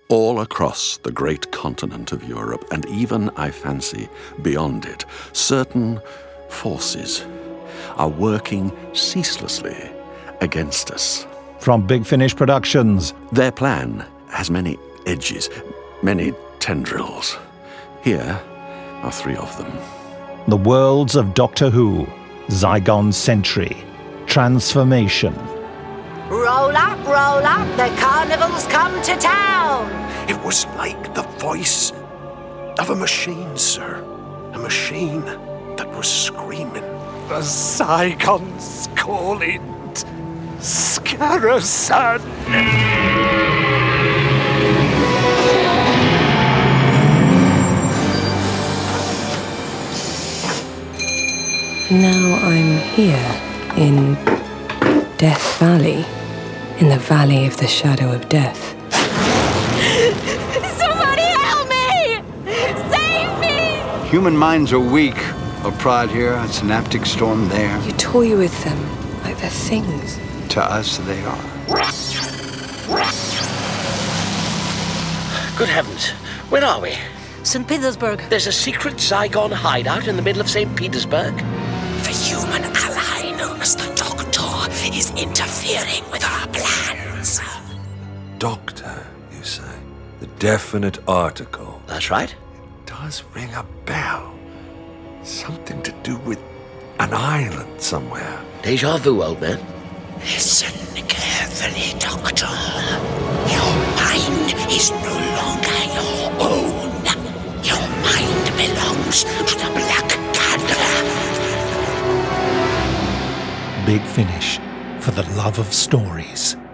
All across the great continent of Europe, and even, I fancy, beyond it, certain forces are working ceaselessly against us. From Big Finish Productions. Their plan has many edges, many tendrils. Here are 3 of them. The Worlds of Doctor Who, Zygon Sentry, Transformation. Roll up, the carnival's come to town. It was like the voice of a machine, sir. A machine that was screaming. The Zygon's calling. Scarasan. Now I'm here in Death Valley, in the Valley of the Shadow of Death. Somebody help me! Save me! Human minds are weak. A pride here, a synaptic storm there. You toy with them like they're things. To us, they are. Good heavens, where are we? St. Petersburg. There's a secret Zygon hideout in the middle of St. Petersburg? The human ally known as the Doctor is interfering with our plans. Doctor, you say? The definite article. That's right. It does ring a bell. Something to do with an island somewhere. Deja vu, old man. Listen carefully, Doctor. Your mind is no longer your own. Your mind belongs to the Black Candra. Big Finish, for the love of stories.